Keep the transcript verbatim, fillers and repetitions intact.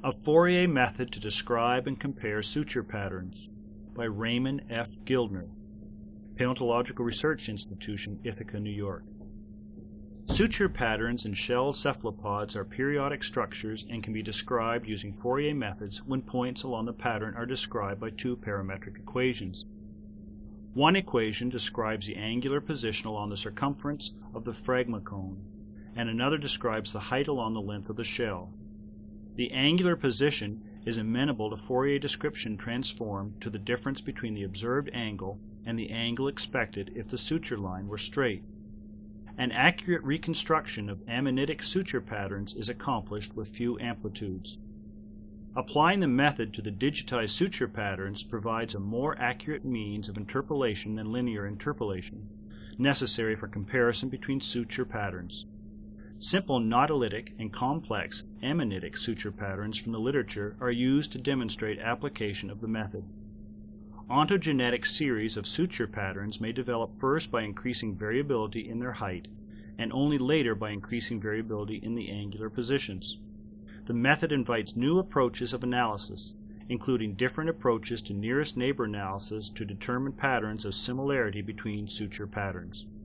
A Fourier Method to Describe and Compare Suture Patterns by Raymond F. Gildner, Paleontological Research Institution, Ithaca, New York. Suture patterns in shelled cephalopods are periodic structures and can be described using Fourier methods when points along the pattern are described by two parametric equations. One equation describes the angular position along the circumference of the phragmocone, and another describes the height along the length of the shell. The angular position is amenable to Fourier description transformed to the difference between the observed angle and the angle expected if the suture line were straight. An accurate reconstruction of amenitic suture patterns is accomplished with few amplitudes. Applying the method to the digitized suture patterns provides a more accurate means of interpolation than linear interpolation, necessary for comparison between suture patterns. Simple nautolytic and complex amenitic suture patterns from the literature are used to demonstrate application of the method. Ontogenetic series of suture patterns may develop first by increasing variability in their height, and only later by increasing variability in the angular positions. The method invites new approaches of analysis, including different approaches to nearest neighbor analysis to determine patterns of similarity between suture patterns.